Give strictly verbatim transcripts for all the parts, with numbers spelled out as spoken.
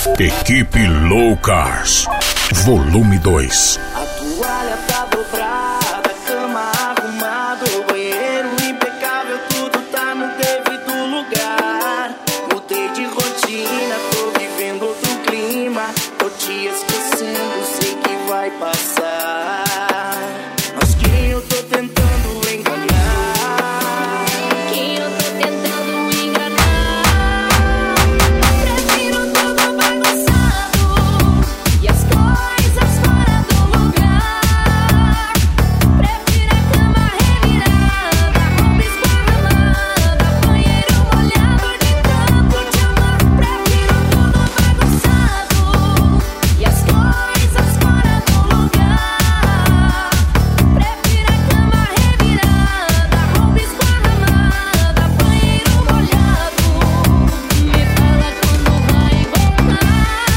Equipe Low Cars, volume dois. A toalha tá dobrada, cama arrumada, banheiro impecável, tudo tá no devido lugar. Mudei de rotina, tô vivendo outro clima, tô te esquecendo, sei que vai passar. Mas quem eu tô tentando enganar? Quem eu tô tentando enganar? Prefiro tudo bagunçado e as coisas fora do lugar. Prefiro a cama revirada, roupa esparramada, banheiro molhado de tanto te amar. Prefiro tudo bagunçado e as coisas fora do lugar. Prefiro a cama revirada, roupa esparramada, banheiro molhado. Me fala quando vai voltar.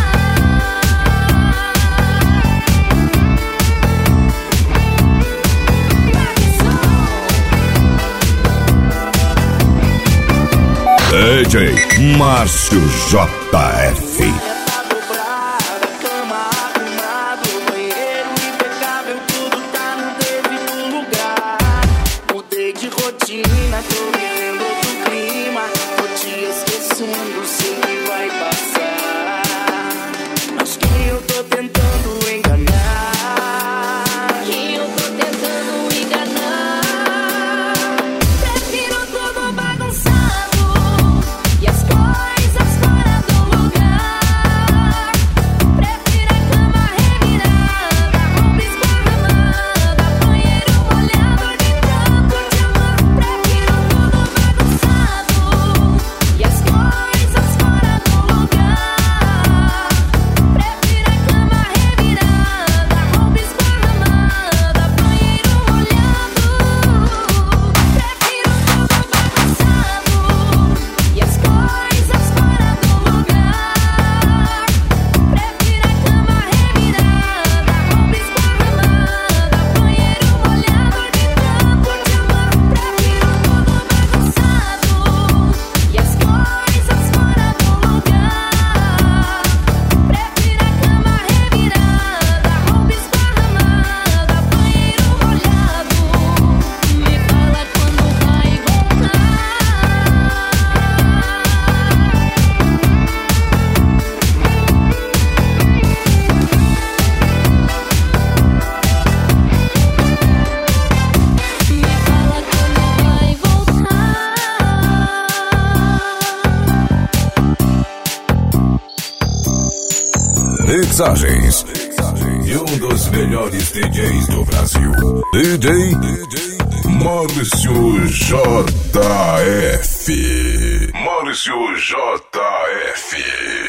D J Márcio J F. Tá dobrada, cama arrumada, banheiro impecável, tudo tá no devido lugar. Mudei de rotina, tô vivendo outro clima, tô te esquecendo, sei que vai passar. Mas quem eu tô tentando enganar? Quem eu tô tentando enganar? Prefiro tudo bagunçado e as coisas fora do lugar. Prefiro a cama revirada, roupa esparramada, banheiro molhado de tanto te amar. Prefiro tudo bagunçado e as coisas fora do lugar. Prefiro a cama revirada, roupa esparramada, banheiro molhado. Prefiro tudo bagunçado e as coisas fora do lugar. Prefiro a cama revirada, roupa esparramada, banheiro molhado de tanto te amar. Prefiro tudo bagunçado e as coisas fora do lugar. Prefiro a cama revirada, roupa esparramada, banheiro molhado. Me fala quando vai voltar. Me fala quando vai voltar. Mixagens e um dos melhores D Js do Brasil, D J Márcio J F. Márcio J F.